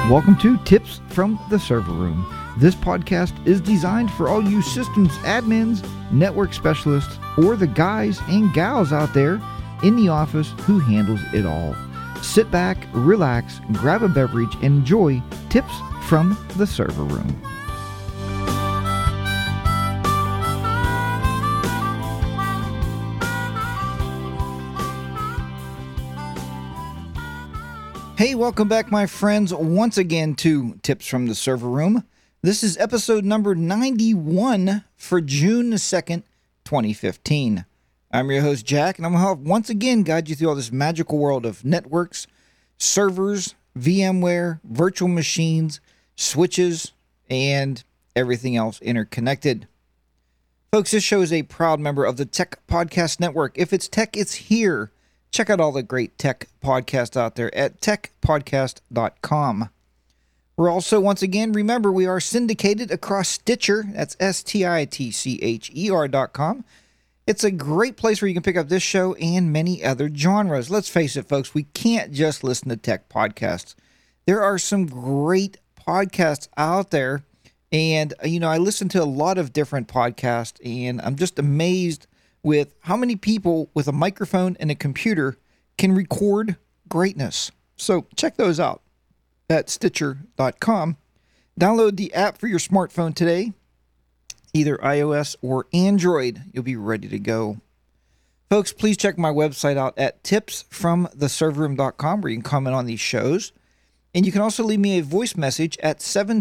Welcome to Tips from the Server Room. This podcast is designed for all you systems admins, network specialists, or the guys and gals out there in the office who handles it all. Sit back, relax, grab a beverage, and enjoy Tips from the Server Room. Hey, welcome back, my friends, once again to Tips from the Server Room. This is episode number 91 for June 2nd, 2015. I'm your host, Jack, and I'm going to help once again guide you through all this magical world of networks, servers, VMware, virtual machines, switches, and everything else interconnected. Folks, this show is a proud member of the Tech Podcast Network. If it's tech, it's here. Check out all the great tech podcasts out there at techpodcast.com. We're also, once again, remember, we are syndicated across Stitcher. That's STITCHER.com. It's a great place where you can pick up this show and many other genres. Let's face it, folks, we can't just listen to tech podcasts. There are some great podcasts out there. And, I listen to a lot of different podcasts, and I'm just amazed with how many people with a microphone and a computer can record greatness. So check those out at Stitcher.com. Download the app for your smartphone today, either iOS or Android. You'll be ready to go. Folks, please check my website out at tipsfromtheserverroom.com where you can comment on these shows. And you can also leave me a voice message at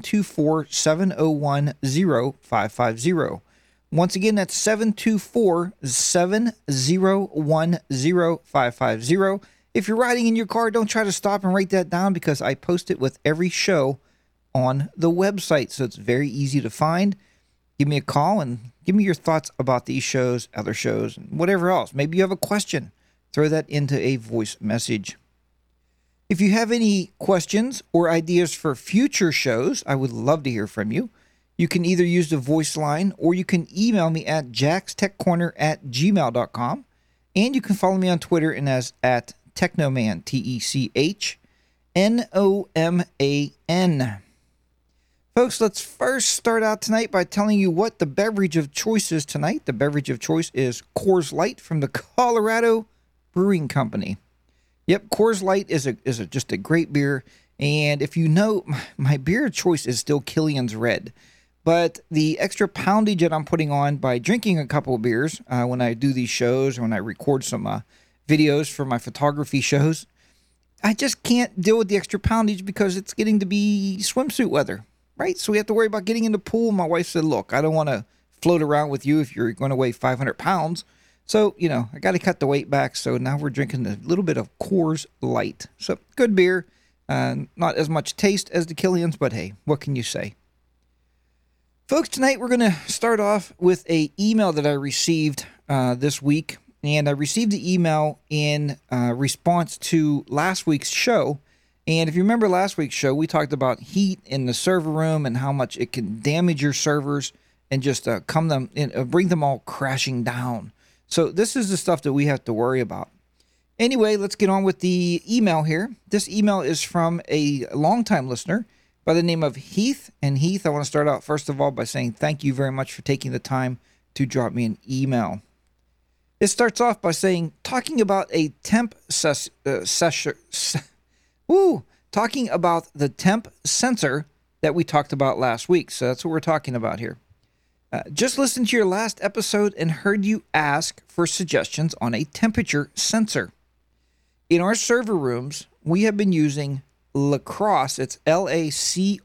724-701-0550. Once again, that's 724-701-0550. If you're riding in your car, don't try to stop and write that down because I post it with every show on the website, so it's very easy to find. Give me a call and give me your thoughts about these shows, other shows, and whatever else. Maybe you have a question. Throw that into a voice message. If you have any questions or ideas for future shows, I would love to hear from you. You can either use the voice line or you can email me at jackstechcorner@gmail.com. And you can follow me on Twitter and as at Technoman, TECHNOMAN. Folks, let's first start out tonight by telling you what the beverage of choice is tonight. The beverage of choice is Coors Light from the Colorado Brewing Company. Yep, Coors Light is just a great beer. And if you know, my beer of choice is still Killian's Red. But the extra poundage that I'm putting on by drinking a couple of beers when I do these shows or when I record some videos for my photography shows, I just can't deal with the extra poundage because it's getting to be swimsuit weather, right? So we have to worry about getting in the pool. My wife said, look, I don't want to float around with you if you're going to weigh 500 pounds. So, I got to cut the weight back. So now we're drinking a little bit of Coors Light. So good beer. Not as much taste as the Killian's, but hey, what can you say? Folks, tonight we're going to start off with an email that I received this week. And I received the email in response to last week's show. And if you remember last week's show, we talked about heat in the server room and how much it can damage your servers and just bring them all crashing down. So this is the stuff that we have to worry about. Anyway, let's get on with the email here. This email is from a longtime listener by the name of Heath. And Heath, I want to start out first of all by saying thank you very much for taking the time to drop me an email. It starts off by saying, talking about the temp sensor that we talked about last week. So that's what we're talking about here. Just listened to your last episode and heard you ask for suggestions on a temperature sensor. In our server rooms, we have been using LaCrosse, it's LACROSSE,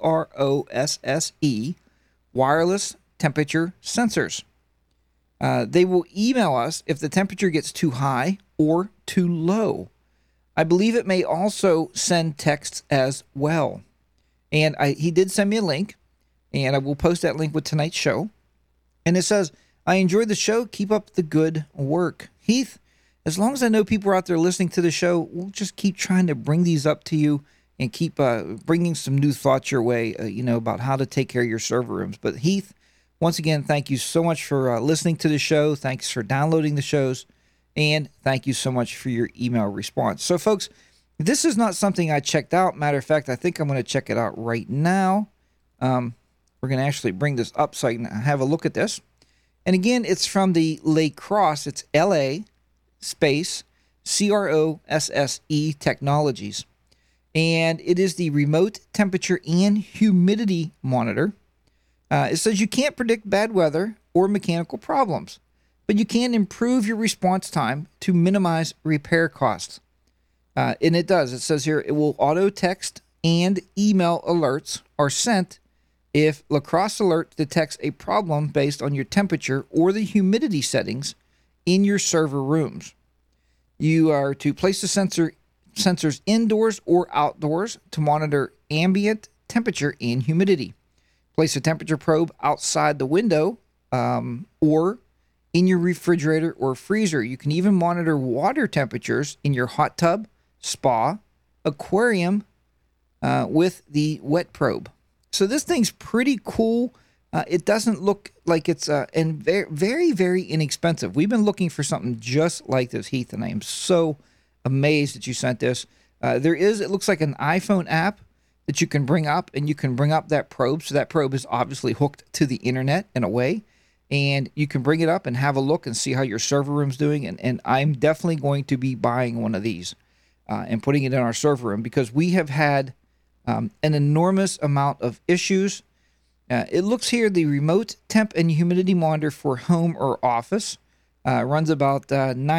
wireless temperature sensors. They will email us if the temperature gets too high or too low. I believe it may also send texts as well. And he did send me a link, and I will post that link with tonight's show. And it says, I enjoyed the show. Keep up the good work. Heath, as long as I know people are out there listening to the show, we'll just keep trying to bring these up to you and keep bringing some new thoughts your way, about how to take care of your server rooms. But Heath, once again, thank you so much for listening to the show. Thanks for downloading the shows. And thank you so much for your email response. So, folks, This is not something I checked out. Matter of fact, I think I'm going to check it out right now. We're going to actually bring this up so I can have a look at this. And again, it's from the LaCrosse. It's LA space CROSSE Technologies. And it is the remote temperature and humidity monitor. It says you can't predict bad weather or mechanical problems, but you can improve your response time to minimize repair costs. And it does. It says here it will auto text and email alerts are sent if LaCrosse Alert detects a problem based on your temperature or the humidity settings in your server rooms. You are to place the sensors indoors or outdoors to monitor ambient temperature and humidity. Place a temperature probe outside the window or in your refrigerator or freezer. You can even monitor water temperatures in your hot tub, spa, aquarium with the wet probe. So this thing's pretty cool. It doesn't look like it's and very, very, very inexpensive. We've been looking for something just like this, Heath, and I am so amazed that you sent this. It looks like an iPhone app that you can bring up, and you can bring up that probe. So that probe is obviously hooked to the internet in a way, and you can bring it up and have a look and see how your server room's doing. And I'm definitely going to be buying one of these and putting it in our server room because we have had an enormous amount of issues. It looks here the remote temp and humidity monitor for home or office runs about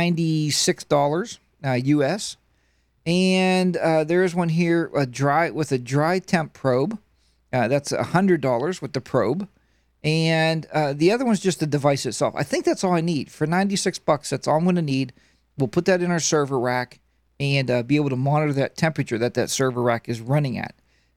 $96 US. And there is one here with a dry temp probe. That's $100 with the probe. And the other one's just the device itself. I think that's all I need. For $96, that's all I'm going to need. We'll put that in our server rack and be able to monitor that temperature that server rack is running at.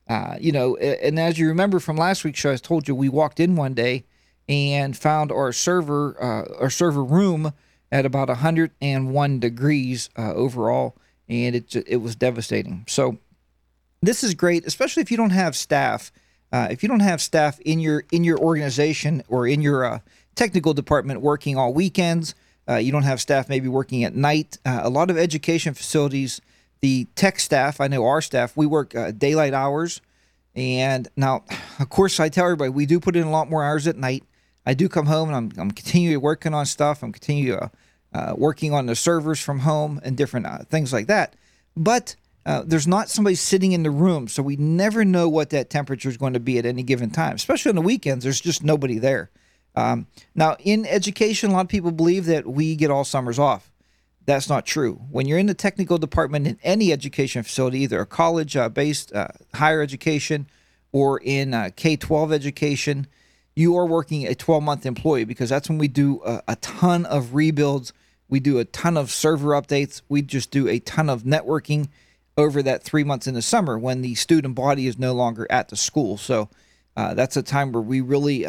And as you remember from last week's show, I told you we walked in one day and found our server room at about 101 degrees overall, and it was devastating. So this is great, especially if you don't have staff. If you don't have staff in your organization or in your technical department working all weekends, you don't have staff maybe working at night. A lot of education facilities, the tech staff, I know our staff, we work daylight hours. And now, of course, I tell everybody, we do put in a lot more hours at night. I do come home and I'm continuing working on stuff. I'm continuing working on the servers from home and different things like that. But there's not somebody sitting in the room, so we never know what that temperature is going to be at any given time. Especially on the weekends, there's just nobody there. Now, in education, a lot of people believe that we get all summers off. That's not true. When you're in the technical department in any education facility, either a college-based higher education or in K-12 education, you are working a 12-month employee because that's when we do a ton of rebuilds. We do a ton of server updates. We just do a ton of networking over that 3 months in the summer when the student body is no longer at the school. So that's a time where we really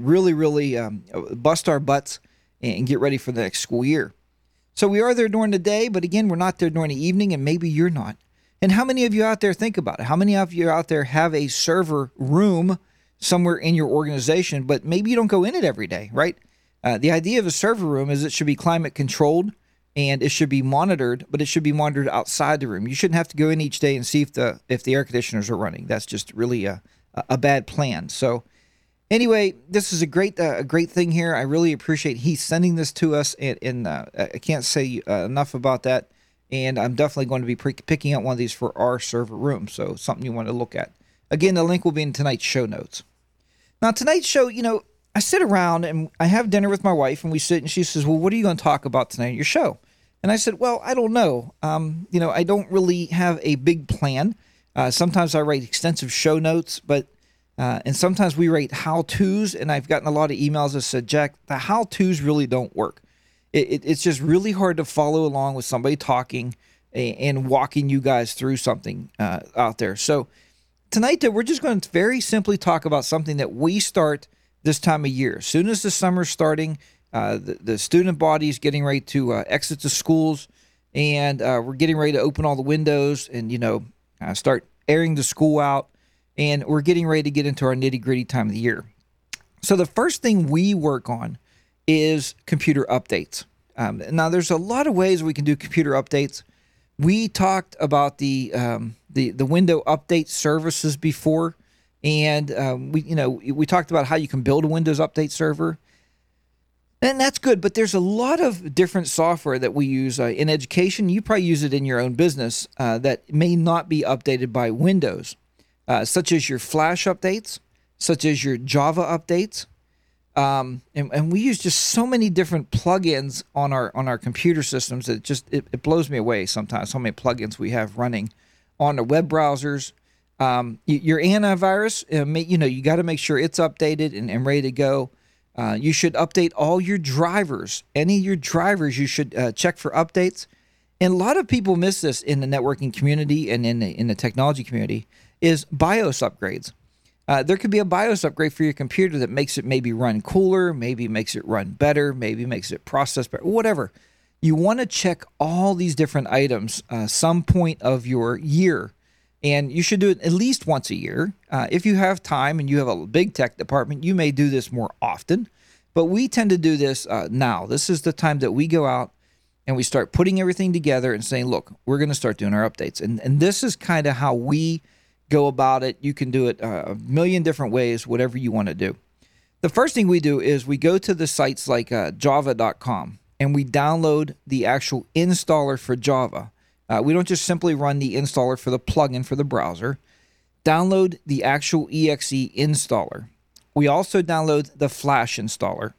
bust our butts and get ready for the next school year. So we are there during the day, but again, we're not there during the evening, and maybe you're not. And how many of you out there think about it? How many of you out there have a server room somewhere in your organization, but maybe you don't go in it every day, right? The idea of a server room is it should be climate controlled and it should be monitored, but it should be monitored outside the room. You shouldn't have to go in each day and see if the air conditioners are running. That's just really a bad plan. So anyway, this is a great thing here. I really appreciate Heath sending this to us, and I can't say enough about that. And I'm definitely going to be picking out one of these for our server room. So something you want to look at. Again, the link will be in tonight's show notes. Now, tonight's show, I sit around and I have dinner with my wife, and we sit, and she says, well, what are you going to talk about tonight in your show? And I said, well, I don't know. I don't really have a big plan. Sometimes I write extensive show notes, and sometimes we write how-tos, and I've gotten a lot of emails that said, Jack, the how-tos really don't work. It's just really hard to follow along with somebody talking and walking you guys through something out there. So tonight, we're just going to very simply talk about something that we start this time of year. As soon as the summer's starting, the student body is getting ready to exit the schools, and we're getting ready to open all the windows and, start airing the school out. And we're getting ready to get into our nitty-gritty time of the year. So the first thing we work on is computer updates. Now, there's a lot of ways we can do computer updates, We talked about the window update services before, and we talked about how you can build a Windows update server. And that's good, but there's a lot of different software that we use in education. You probably use it in your own business that may not be updated by Windows, such as your Flash updates, such as your Java updates. And we use just so many different plugins on our computer systems that it blows me away sometimes how many plugins we have running on the web browsers. Your antivirus, you got to make sure it's updated and ready to go. You should update all your drivers. Any of your drivers, you should check for updates. And a lot of people miss this in the networking community and in the technology community is BIOS upgrades. There could be a BIOS upgrade for your computer that makes it maybe run cooler, maybe makes it run better, maybe makes it process better, whatever. You want to check all these different items some point of your year. And you should do it at least once a year. If you have time and you have a big tech department, you may do this more often. But we tend to do this now. This is the time that we go out and we start putting everything together and saying, look, we're going to start doing our updates. And this is kind of how we go about it. You can do it a million different ways, whatever you want to do. The first thing we do is we go to the sites like java.com and we download the actual installer for Java. We don't just simply run the installer for the plugin for the browser. Download the actual exe installer. We also download the Flash installer.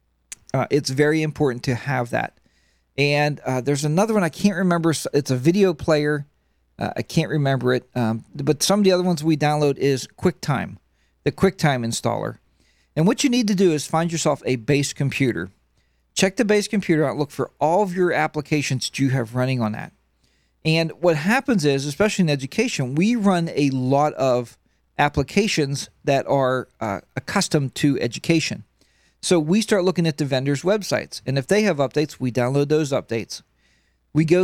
It's very important to have that. And there's another one I can't remember. It's a video player. I can't remember it. But some of the other ones we download is QuickTime, the QuickTime installer. And what you need to do is find yourself a base computer. Check the base computer out. Look for all of your applications that you have running on that. And what happens is, especially in education, we run a lot of applications that are accustomed to education. So we start looking at the vendors' websites. And if they have updates, we download those updates. We go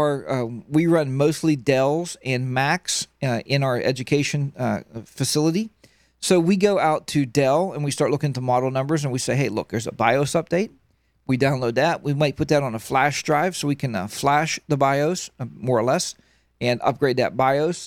to we run mostly Dells and Macs in our education facility. So we go out to Dell and we start looking at the model numbers and we say, hey, look, there's a BIOS update. We download that. We might put that on a flash drive so we can flash the BIOS more or less and upgrade that BIOS,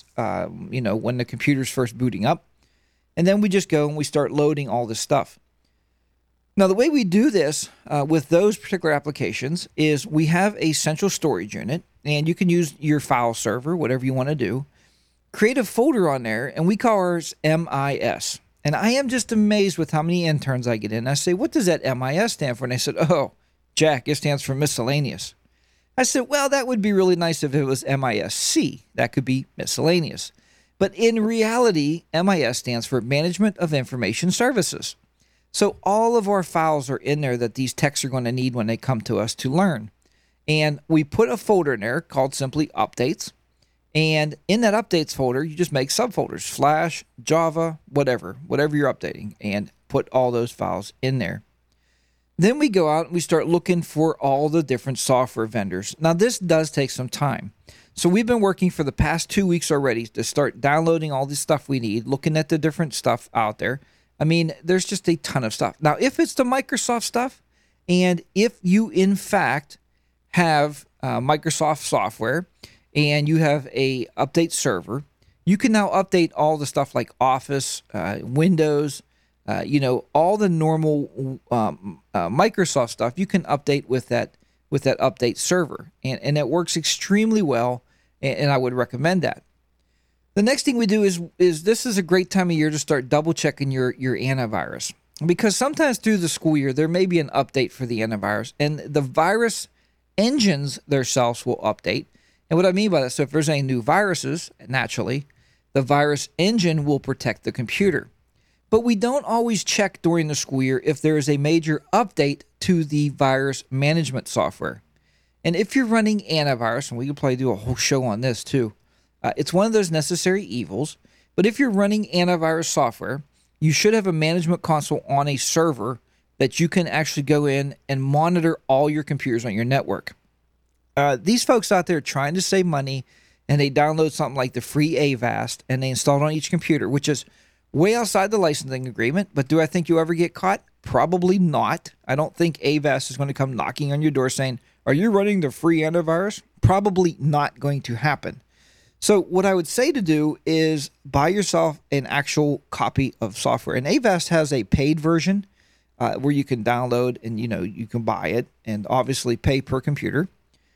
when the computer's first booting up. And then we just go and we start loading all this stuff. Now, the way we do this with those particular applications is we have a central storage unit, and you can use your file server, whatever you want to do. Create a folder on there, and we call ours MIS. And I am just amazed with how many interns I get in. I say, what does that MIS stand for? And they said, oh, Jack, it stands for miscellaneous. I said, well, that would be really nice if it was MISC. That could be miscellaneous. But in reality, MIS stands for Management of Information Services. So all of our files are in there that these techs are going to need when they come to us to learn. And we put a folder in there called simply Updates. And in that Updates folder, you just make subfolders, Flash, Java, whatever you're updating, and put all those files in there. Then we go out and we start looking for all the different software vendors. Now, this does take some time. So we've been working for the past 2 weeks already to start downloading all the stuff we need, looking at the different stuff out there. I mean, there's just a ton of stuff. Now, if it's the Microsoft stuff, and if you, in fact, have Microsoft software, and you have a update server, you can now update all the stuff like Office, Windows, all the normal Microsoft stuff. You can update with that update server, and it works extremely well. And I would recommend that. The next thing we do is this is a great time of year to start double checking your antivirus, because sometimes through the school year there may be an update for the antivirus, and the virus engines themselves will update. And what I mean by that, so if there's any new viruses, naturally, the virus engine will protect the computer. But we don't always check during the school year if there is a major update to the virus management software. And if you're running antivirus, and we could probably do a whole show on this too, it's one of those necessary evils. But if you're running antivirus software, you should have a management console on a server that you can actually go in and monitor all your computers on your network. These folks out there trying to save money, and they download something like the free Avast, and they install it on each computer, which is way outside the licensing agreement. But do I think you'll ever get caught? Probably not. I don't think Avast is going to come knocking on your door saying, are you running the free antivirus? probably not going to happen. So what I would say to do is buy yourself an actual copy of software. And Avast has a paid version where you can download and, you can buy it and obviously pay per computer.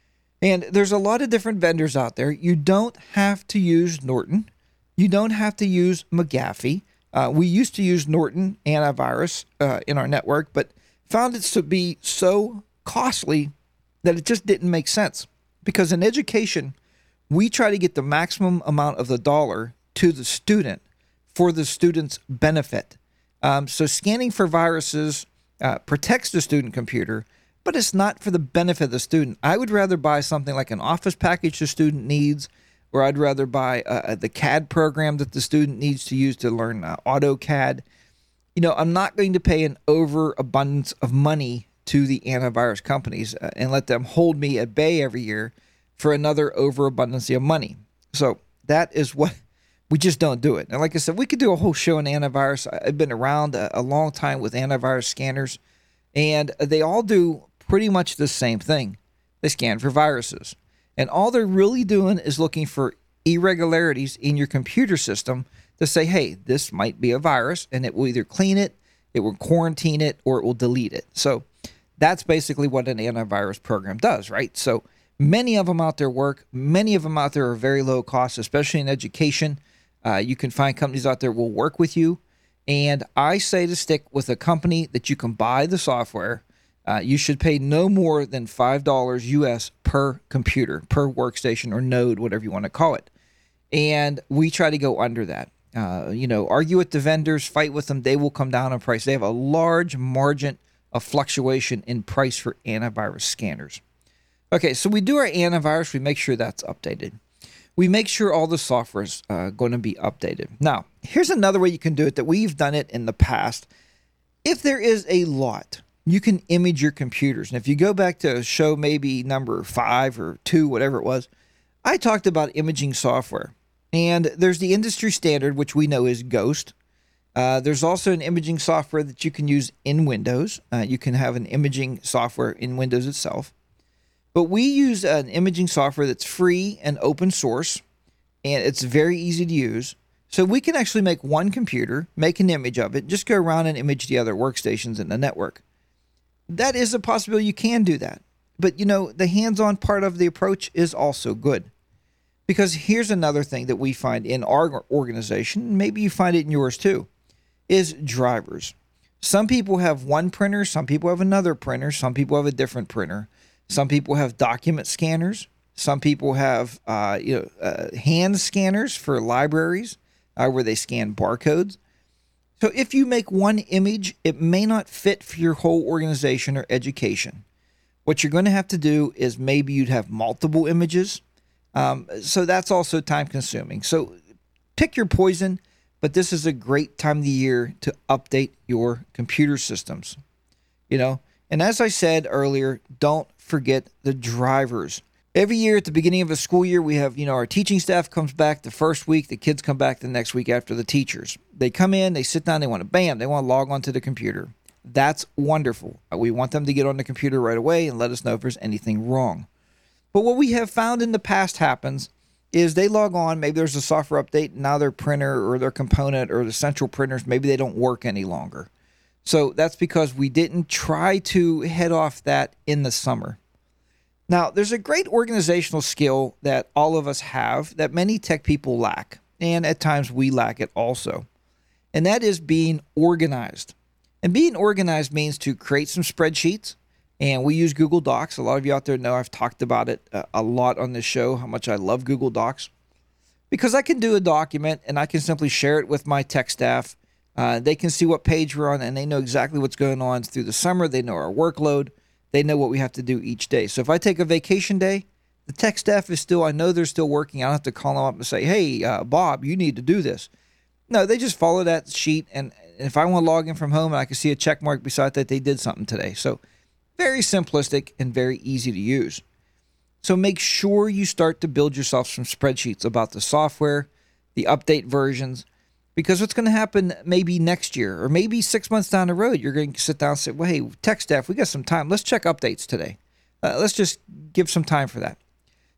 And there's a lot of different vendors out there. You don't have to use Norton. You don't have to use McAfee. We used to use Norton antivirus in our network, but found it to be so costly that it just didn't make sense. Because in education, we try to get the maximum amount of the dollar to the student for the student's benefit. So scanning for viruses protects the student computer, but it's not for the benefit of the student. I would rather buy something like an Office package the student needs, or I'd rather buy the CAD program that the student needs to use to learn AutoCAD. I'm not going to pay an overabundance of money to the antivirus companies and let them hold me at bay every year for another overabundance of money. So that is what we just don't do it. And like I said, we could do a whole show on antivirus. I've been around a long time with antivirus scanners, and they all do pretty much the same thing. They scan for viruses. And all they're really doing is looking for irregularities in your computer system to say, hey, this might be a virus, and it will either clean it, it will quarantine it, or it will delete it. So that's basically what an antivirus program does, right? So many of them out there work. Many of them out there are very low cost, especially in education. You can find companies out there will work with you. And I say to stick with a company that you can buy the software. You should pay no more than $5 US per computer, per workstation or node, whatever you want to call it. And we try to go under that. Argue with the vendors, fight with them. They will come down on price. They have a large margin of fluctuation in price for antivirus scanners. Okay, so we do our antivirus. We make sure that's updated. We make sure all the software is going to be updated. Now, here's another way you can do it that we've done it in the past. If there is a lot, you can image your computers. And if you go back to show maybe number 5 or 2, whatever it was, I talked about imaging software. And there's the industry standard, which we know is Ghost. There's also an imaging software that you can use in Windows. You can have an imaging software in Windows itself. But we use an imaging software that's free and open source, and it's very easy to use. So we can actually make one computer, make an image of it, just go around and image the other workstations in the network. That is a possibility. You can do that. But, the hands-on part of the approach is also good. Because here's another thing that we find in our organization, maybe you find it in yours too, is drivers. Some people have one printer, some people have another printer, some people have a different printer. Some people have document scanners. Some people have hand scanners for libraries where they scan barcodes. So if you make one image, it may not fit for your whole organization or education. What you're going to have to do is maybe you'd have multiple images. So that's also time consuming. So pick your poison, but this is a great time of the year to update your computer systems. And as I said earlier, don't forget the drivers. Every year at the beginning of a school year, we have, our teaching staff comes back the first week. The kids come back the next week after the teachers. They come in, they sit down, they want to log onto the computer. That's wonderful. We want them to get on the computer right away and let us know if there's anything wrong. But what we have found in the past happens is they log on, maybe there's a software update, and now their printer or their component or the central printers, maybe they don't work any longer. So that's because we didn't try to head off that in the summer. Now, there's a great organizational skill that all of us have that many tech people lack, and at times we lack it also, and that is being organized. And being organized means to create some spreadsheets, and we use Google Docs. A lot of you out there know I've talked about it a lot on this show, how much I love Google Docs, because I can do a document and I can simply share it with my tech staff. They can see what page we're on, and they know exactly what's going on through the summer. They know our workload. They know what we have to do each day. So if I take a vacation day, the tech staff is still, I know they're still working. I don't have to call them up and say, hey, Bob, you need to do this. No, they just follow that sheet. And if I want to log in from home and I can see a check mark beside that, they did something today. So very simplistic and very easy to use. So make sure you start to build yourself some spreadsheets about the software, the update versions, because what's going to happen maybe next year or maybe 6 months down the road, you're going to sit down and say, well, hey, tech staff, we got some time. Let's check updates today. Let's just give some time for that.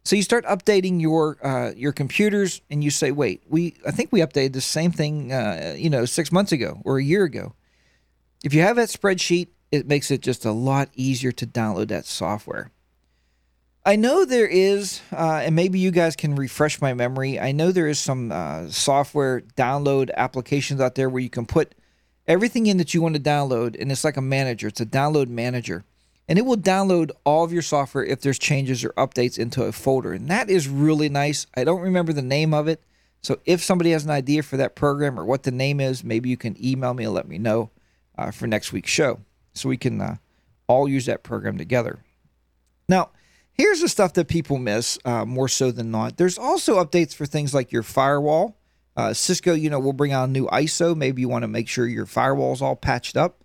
So you start updating your computers, and you say, "Wait, I think we updated the same thing, 6 months ago or a year ago." If you have that spreadsheet, it makes it just a lot easier to download that software. I know there is, and maybe you guys can refresh my memory. I know there is some software download applications out there where you can put everything in that you want to download, and it's like a manager. It's a download manager. And it will download all of your software if there's changes or updates into a folder. And that is really nice. I don't remember the name of it. So if somebody has an idea for that program or what the name is, maybe you can email me and let me know for next week's show, so we can all use that program together. Now, here's the stuff that people miss more so than not. There's also updates for things like your firewall. Cisco, will bring out a new ISO. Maybe you want to make sure your firewall is all patched up.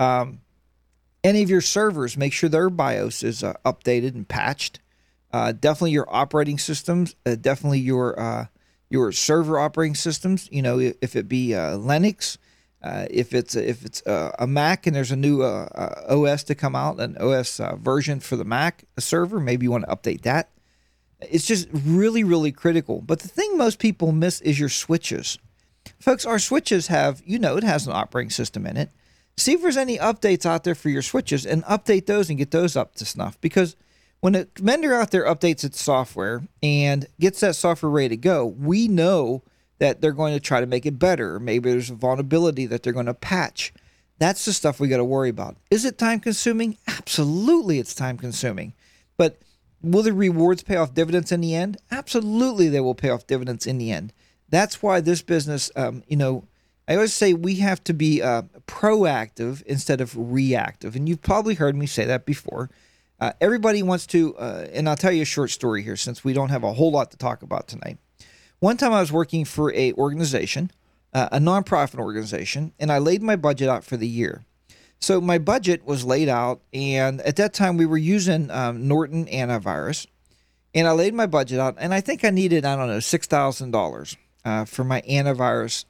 Any of your servers, make sure their BIOS is updated and patched. Definitely your operating systems. Definitely your server operating systems. If it be Linux, if it's a Mac and there's a new OS to come out, an OS version for the Mac server, maybe you want to update that. It's just really, really critical. But the thing most people miss is your switches. Folks, our switches have, it has an operating system in it. See if there's any updates out there for your switches and update those and get those up to snuff. Because when a vendor out there updates its software and gets that software ready to go, we know that they're going to try to make it better. Or maybe there's a vulnerability that they're going to patch. That's the stuff we got to worry about. Is it time consuming? Absolutely, it's time consuming. But will the rewards pay off dividends in the end? Absolutely, they will pay off dividends in the end. That's why this business, I always say we have to be proactive instead of reactive. And you've probably heard me say that before. Everybody wants to, and I'll tell you a short story here since we don't have a whole lot to talk about tonight. One time I was working for a organization, a nonprofit organization, and I laid my budget out for the year. So my budget was laid out, and at that time we were using Norton antivirus. And I laid my budget out, and I think I needed, $6,000. For my antivirus,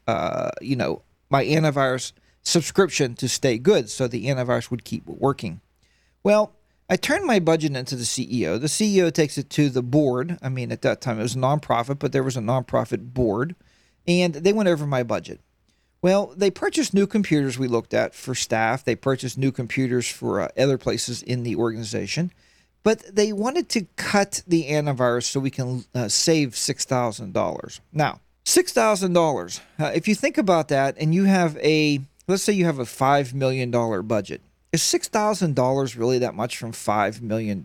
my antivirus subscription to stay good, so the antivirus would keep working. Well, I turned my budget into the CEO. The CEO takes it to the board. At that time it was a nonprofit, but there was a nonprofit board, and they went over my budget. Well, they purchased new computers we looked at for staff. They purchased new computers for other places in the organization, but they wanted to cut the antivirus so we can save $6,000. Now, $6,000. If you think about that, and let's say you have a $5 million budget, is $6,000 really that much from $5 million?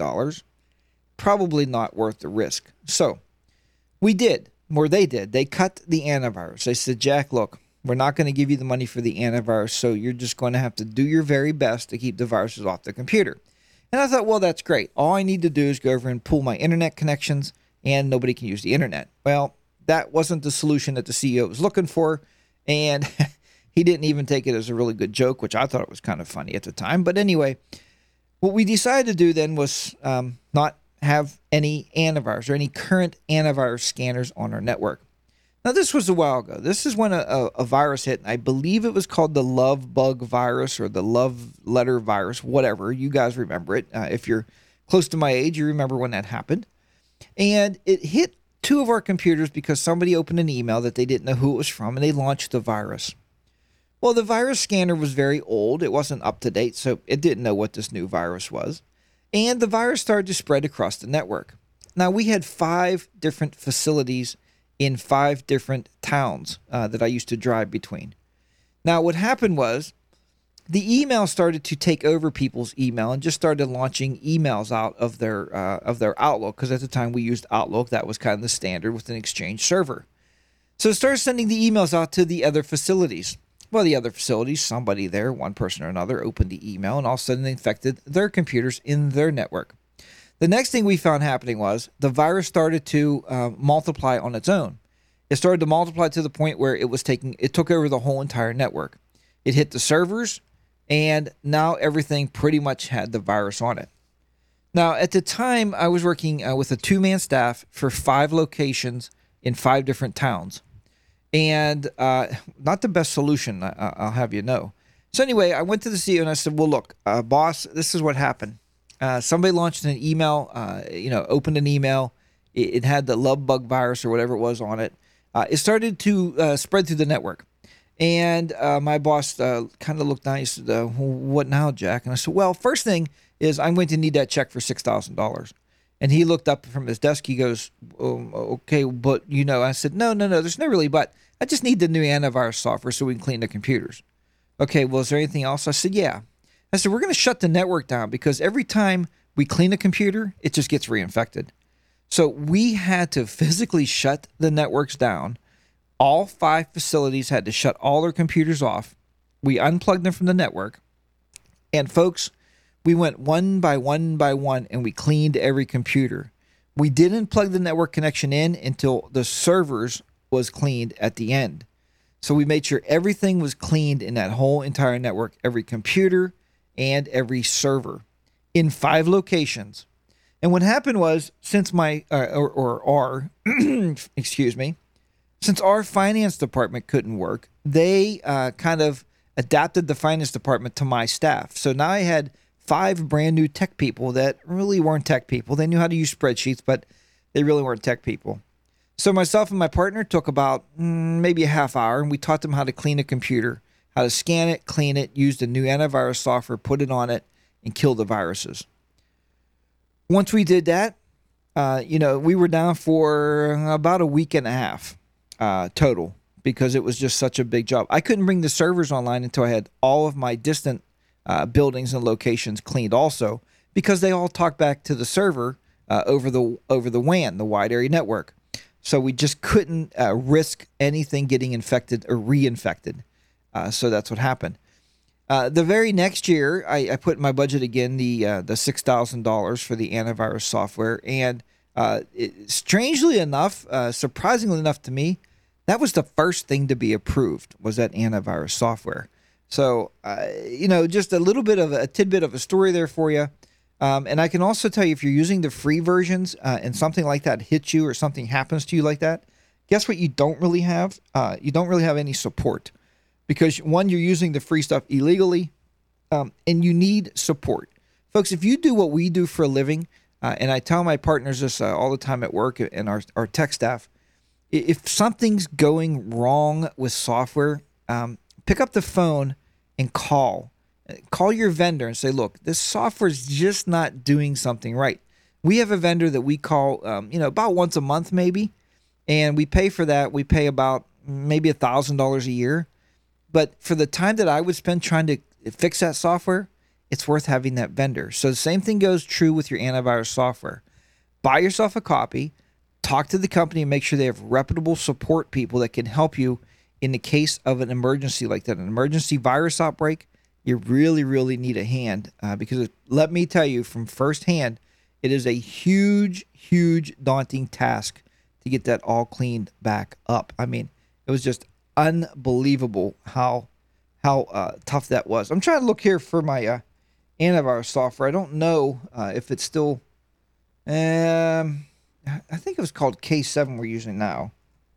Probably not worth the risk. So they did. They cut the antivirus. They said, Jack, look, we're not going to give you the money for the antivirus, so you're just going to have to do your very best to keep the viruses off the computer. And I thought, well, that's great. All I need to do is go over and pull my internet connections, and nobody can use the internet. Well, that wasn't the solution that the CEO was looking for, and he didn't even take it as a really good joke, which I thought it was kind of funny at the time. But anyway, what we decided to do then was not have any antivirus or any current antivirus scanners on our network. Now, this was a while ago. This is when a virus hit, and I believe it was called the Love Bug virus or the Love Letter virus, whatever. You guys remember it. If you're close to my age, you remember when that happened. And it hit two of our computers because somebody opened an email that they didn't know who it was from, and they launched the virus. Well, the virus scanner was very old. It wasn't up to date, so it didn't know what this new virus was. And the virus started to spread across the network. Now, we had 5 different facilities in 5 different towns that I used to drive between. Now, what happened was the email started to take over people's email and just started launching emails out of their Outlook, because at the time we used Outlook. That was kind of the standard with an Exchange server. So it started sending the emails out to the other facilities. Well, the other facilities, somebody there, one person or another, opened the email, and all of a sudden they infected their computers in their network. The next thing we found happening was the virus started to multiply on its own. It started to multiply to the point where it took over the whole entire network. It hit the servers, and now everything pretty much had the virus on it. Now, at the time, I was working with a 2-man staff for 5 locations in 5 different towns. And not the best solution, I'll have you know. So anyway, I went to the CEO and I said, well, look, boss, this is what happened. Somebody launched an email, opened an email, it had the love bug virus or whatever it was on it. It started to spread through the network. And my boss kind of looked down. He said, what now, Jack? And I said, well, first thing is I'm going to need that check for $6,000. And he looked up from his desk. He goes, okay, but I said, no, there's no really but. I just need the new antivirus software so we can clean the computers. Okay, well, is there anything else? I said, yeah. I said, we're going to shut the network down because every time we clean a computer, it just gets reinfected. So we had to physically shut the networks down. All 5 facilities had to shut all their computers off. We unplugged them from the network. And folks, we went one by one by one and we cleaned every computer. We didn't plug the network connection in until the servers was cleaned at the end. So we made sure everything was cleaned in that whole entire network, every computer and every server in 5 locations. And what happened was, since since our finance department couldn't work, they kind of adapted the finance department to my staff. So now I had 5 brand new tech people that really weren't tech people. They knew how to use spreadsheets, but they really weren't tech people. So myself and my partner took about maybe a half hour, and we taught them how to clean a computer, how to scan it, clean it, use the new antivirus software, put it on it, and kill the viruses. Once we did that, we were down for about a week and a half total because it was just such a big job. I couldn't bring the servers online until I had all of my distant buildings and locations cleaned also, because they all talk back to the server over the WAN, the wide area network. So we just couldn't risk anything getting infected or reinfected. So that's what happened. The very next year, I put in my budget again the $6,000 for the antivirus software, and strangely enough, surprisingly enough to me, that was the first thing to be approved, was that antivirus software. So just a little bit of a tidbit of a story there for you. And I can also tell you, if you're using the free versions and something like that hits you or something happens to you like that, guess what you don't really have? You don't really have any support. Because, one, you're using the free stuff illegally, and you need support. Folks, if you do what we do for a living, and I tell my partners this all the time at work and our tech staff, if something's going wrong with software, pick up the phone and call. Call your vendor and say, look, this software is just not doing something right. We have a vendor that we call, about once a month maybe, and we pay for that. We pay about maybe $1,000 a year. But for the time that I would spend trying to fix that software, it's worth having that vendor. So the same thing goes true with your antivirus software. Buy yourself a copy, talk to the company, and make sure they have reputable support people that can help you in the case of an emergency like that, an emergency virus outbreak. You really, really need a hand because let me tell you from firsthand, it is a huge, huge daunting task to get that all cleaned back up. I mean, it was just unbelievable how tough that was. I'm trying to look here for my antivirus software. I don't know if it's still. I think it was called K7 we're using now.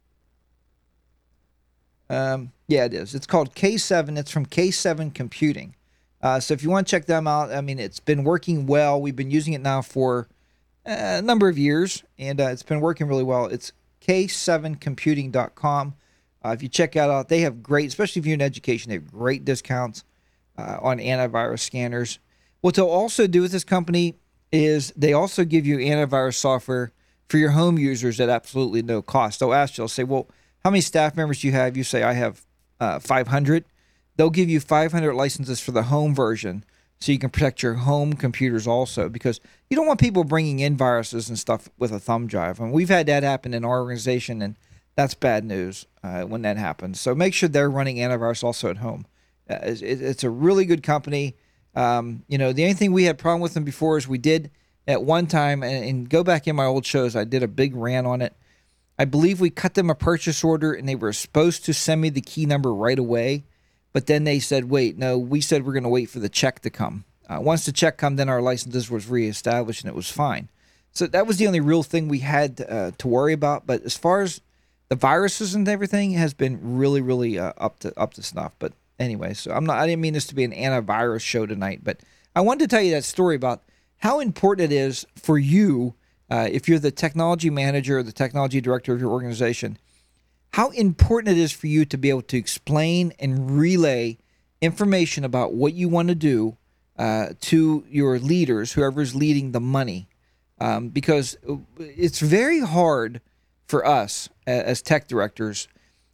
Yeah, it is. It's called K7. It's from K7 Computing. So if you want to check them out, I mean, it's been working well. We've been using it now for a number of years, and it's been working really well. It's K7computing.com. If you check that out, they have great, especially if you're in education, they have great discounts on antivirus scanners. What they'll also do with this company is they also give you antivirus software for your home users at absolutely no cost. They'll ask you, they'll say, well, how many staff members do you have? You say, I have 500. They'll give you 500 licenses for the home version so you can protect your home computers also, because you don't want people bringing in viruses and stuff with a thumb drive. And we've had that happen in our organization, and that's bad news when that happens. So make sure they're running antivirus also at home. It's a really good company. The only thing we had problem with them before is we did at one time, and go back in my old shows, I did a big rant on it. I believe we cut them a purchase order, and they were supposed to send me the key number right away. But then they said, wait, no, we said we're going to wait for the check to come. Once the check come, then our licenses was reestablished, and it was fine. So that was the only real thing we had to worry about. But as far as the viruses and everything, has been really, really up to snuff. But anyway, so I didn't mean this to be an antivirus show tonight, but I wanted to tell you that story about how important it is for you if you're the technology manager or the technology director of your organization, how important it is for you to be able to explain and relay information about what you want to do to your leaders, whoever's leading the money. Because it's very hard for us as tech directors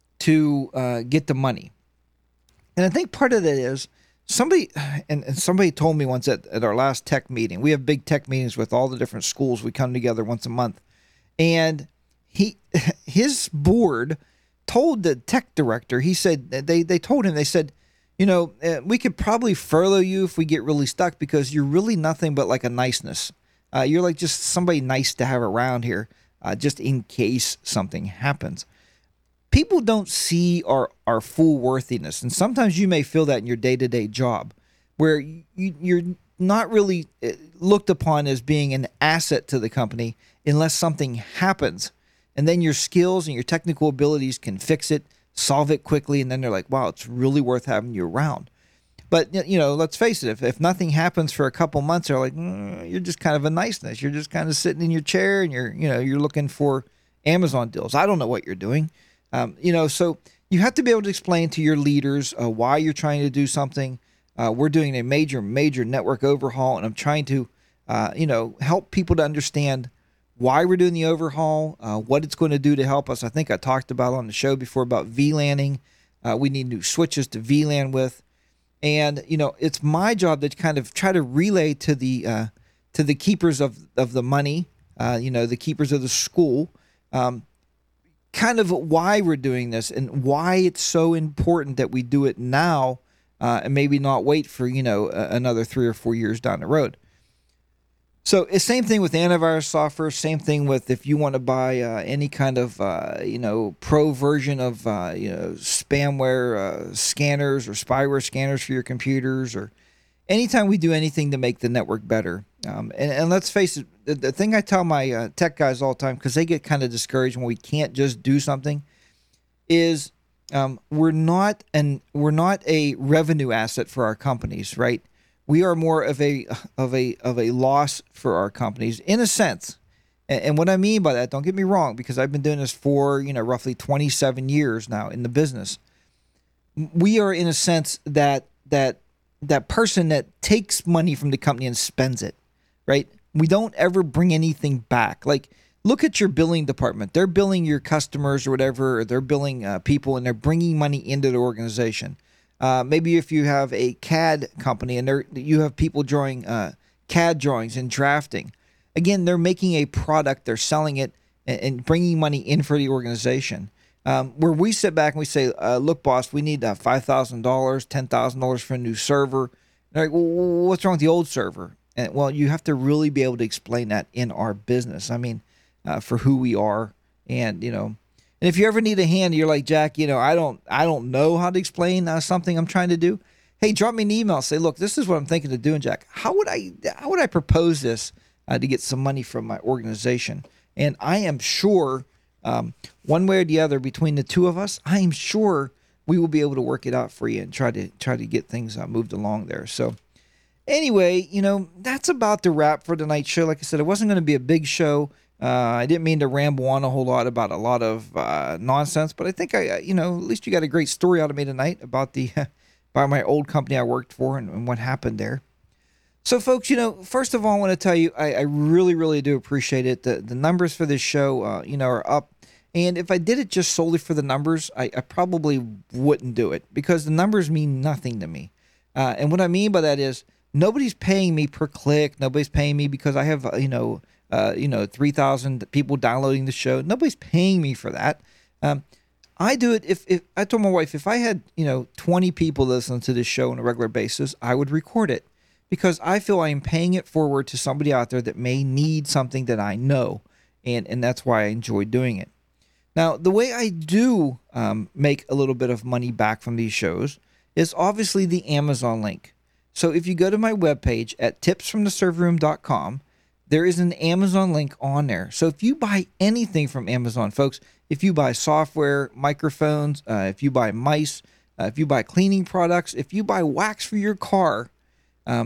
to get the money. And I think part of that is somebody told me once at our last tech meeting, we have big tech meetings with all the different schools. We come together once a month. And his board told the tech director, he said, they told him, they said, we could probably furlough you if we get really stuck because you're really nothing but like a niceness. You're like just somebody nice to have around here, just in case something happens. People don't see our full worthiness. And sometimes you may feel that in your day-to-day job where you're not really looked upon as being an asset to the company unless something happens. And then your skills and your technical abilities can fix it, solve it quickly, and then they're like, wow, it's really worth having you around. But, let's face it, if nothing happens for a couple months, they're like, you're just kind of a niceness. You're just kind of sitting in your chair and you're looking for Amazon deals. I don't know what you're doing. So you have to be able to explain to your leaders why you're trying to do something. We're doing a major network overhaul, and I'm trying to, help people to understand why we're doing the overhaul, what it's going to do to help us. I think I talked about on the show before about VLANing. We need new switches to VLAN with. And, it's my job to kind of try to relay to the keepers of the money, the keepers of the school, kind of why we're doing this and why it's so important that we do it now and maybe not wait for, another 3 or 4 years down the road. So it's same thing with antivirus software, same thing with if you want to buy any kind of, pro version of, spamware scanners or spyware scanners for your computers, or anytime we do anything to make the network better. And let's face it, the thing I tell my tech guys all the time, because they get kind of discouraged when we can't just do something, is we're not a revenue asset for our companies, right? We are more of a loss for our companies in a sense. And what I mean by that, don't get me wrong, because I've been doing this for, roughly 27 years now in the business. We are in a sense that person that takes money from the company and spends it, right? We don't ever bring anything back. Like, look at your billing department. They're billing your customers or whatever, or they're billing people, and they're bringing money into the organization. Maybe if you have a CAD company and you have people drawing CAD drawings and drafting. Again, they're making a product, they're selling it and bringing money in for the organization. Where we sit back and we say, look, boss, we need $5,000, $10,000 for a new server. They're like, well, what's wrong with the old server? And, well, you have to really be able to explain that in our business. I mean, for who we are and, and if you ever need a hand, you're like, Jack, I don't know how to explain something I'm trying to do. Hey, drop me an email. Say, look, this is what I'm thinking of doing, Jack. How would I propose this to get some money from my organization? And I am sure, one way or the other, between the two of us, I am sure we will be able to work it out for you and try to get things moved along there. So, anyway, that's about the wrap for tonight's show. Like I said, it wasn't going to be a big show. I didn't mean to ramble on a whole lot about a lot of nonsense, but I think at least you got a great story out of me tonight about by my old company I worked for and what happened there. So, folks, first of all, I want to tell you I really, really do appreciate it. The numbers for this show, are up. And if I did it just solely for the numbers, I probably wouldn't do it because the numbers mean nothing to me. And what I mean by that is nobody's paying me per click. Nobody's paying me because I have, 3,000 people downloading the show. Nobody's paying me for that. I do it if I told my wife, if I had, 20 people listen to this show on a regular basis, I would record it because I feel I am paying it forward to somebody out there that may need something that I know. And that's why I enjoy doing it. Now, the way I do make a little bit of money back from these shows is obviously the Amazon link. So if you go to my webpage at tipsfromtheserverroom.com, there is an Amazon link on there. So if you buy anything from Amazon, folks, if you buy software, microphones, if you buy mice, if you buy cleaning products, if you buy wax for your car,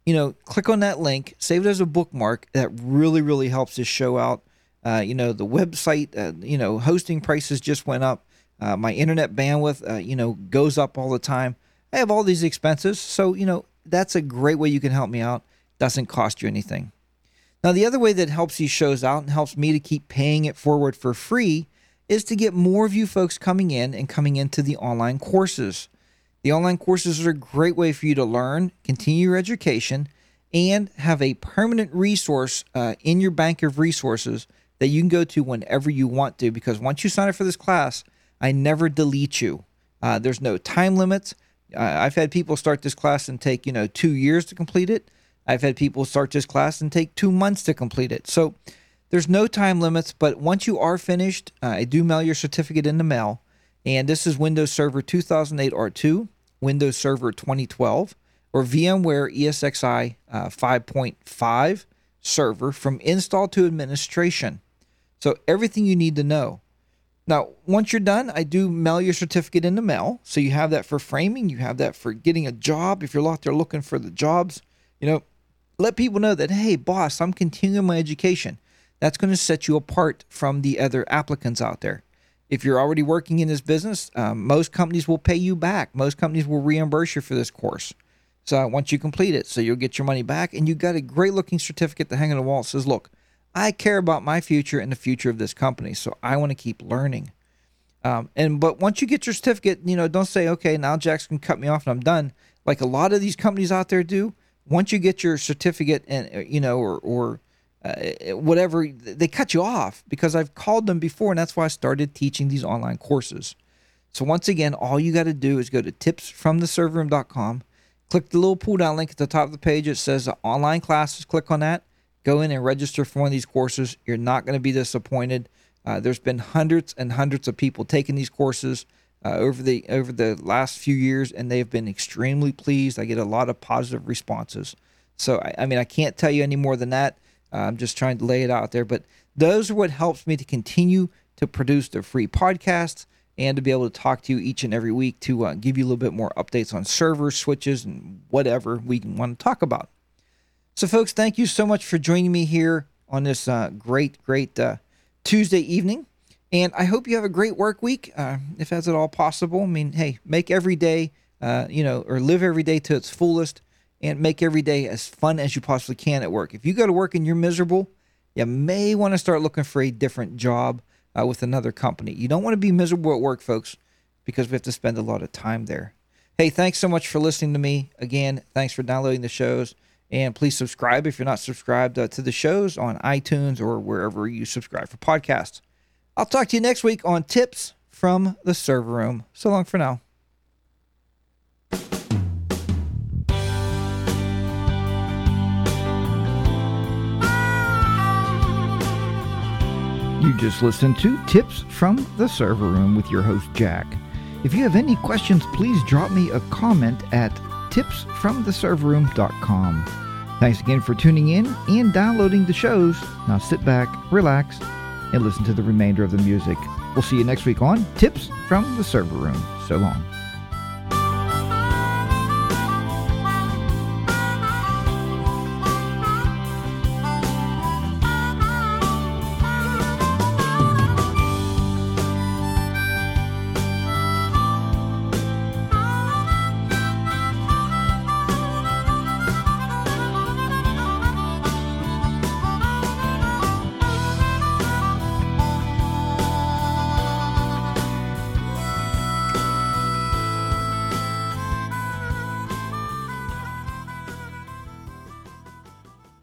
click on that link, save it as a bookmark. That really, really helps this show out. The website, hosting prices just went up. My internet bandwidth, goes up all the time. I have all these expenses. So, that's a great way you can help me out. Doesn't cost you anything. Now, the other way that helps these shows out and helps me to keep paying it forward for free is to get more of you folks coming into the online courses. The online courses are a great way for you to learn, continue your education, and have a permanent resource in your bank of resources that you can go to whenever you want to, because once you sign up for this class, I never delete you. There's no time limits. I've had people start this class and take, 2 years to complete it. I've had people start this class and take 2 months to complete it. So there's no time limits, but once you are finished, I do mail your certificate in the mail. And this is Windows Server 2008 R2, Windows Server 2012, or VMware ESXi 5.5 server from install to administration. So everything you need to know. Now, once you're done, I do mail your certificate in the mail. So you have that for framing. You have that for getting a job. If you're out there looking for the jobs, let people know that, hey, boss, I'm continuing my education. That's going to set you apart from the other applicants out there. If you're already working in this business, most companies will pay you back. Most companies will reimburse you for this course. So once you complete it, so you'll get your money back, and you've got a great looking certificate to hang on the wall that says, look, I care about my future and the future of this company, so I want to keep learning. But once you get your certificate, don't say, okay, now Jack's can cut me off and I'm done. Like a lot of these companies out there do. Once you get your certificate and whatever, they cut you off, because I've called them before, and that's why I started teaching these online courses. So once again, all you got to do is go to tipsfromtheserverroom.com, click the little pull down link at the top of the page. It says online classes. Click on that. Go in and register for one of these courses. You're not going to be disappointed. There's been hundreds and hundreds of people taking these courses over the last few years, and they've been extremely pleased. I get a lot of positive responses. So, I can't tell you any more than that. I'm just trying to lay it out there. But those are what helps me to continue to produce the free podcasts and to be able to talk to you each and every week to give you a little bit more updates on servers, switches, and whatever we want to talk about. So, folks, thank you so much for joining me here on this great Tuesday evening. And I hope you have a great work week, if that's at all possible. Hey, make every day, or live every day to its fullest, and make every day as fun as you possibly can at work. If you go to work and you're miserable, you may want to start looking for a different job with another company. You don't want to be miserable at work, folks, because we have to spend a lot of time there. Hey, thanks so much for listening to me. Again, thanks for downloading the shows. And please subscribe if you're not subscribed to the shows on iTunes or wherever you subscribe for podcasts. I'll talk to you next week on Tips from the Server Room. So long for now. You just listened to Tips from the Server Room with your host, Jack. If you have any questions, please drop me a comment at tipsfromtheserverroom.com. Thanks again for tuning in and downloading the shows. Now sit back, relax, and listen to the remainder of the music. We'll see you next week on Tips from the Server Room. So long.